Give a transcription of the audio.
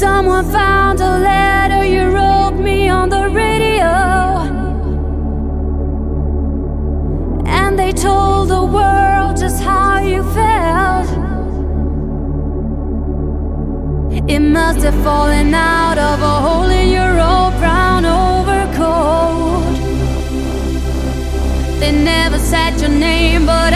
Someone found a letter you wrote me on the radio, and they told the world just how you felt. It must have fallen out of a hole in your old brown overcoat. They never said your name, but